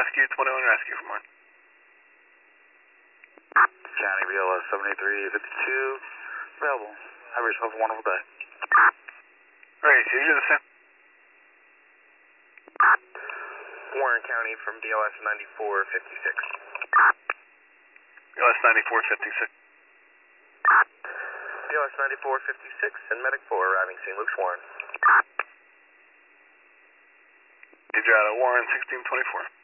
Rescue 21 Rescue from Warren. County BLS 78352, available. Have yourself a wonderful day. Alright, so you're the same. Warren County from DLS 9456. BLS 9456. DLS 9456 and Medic 4 arriving St. Luke's Warren. Roger, Warren 1624.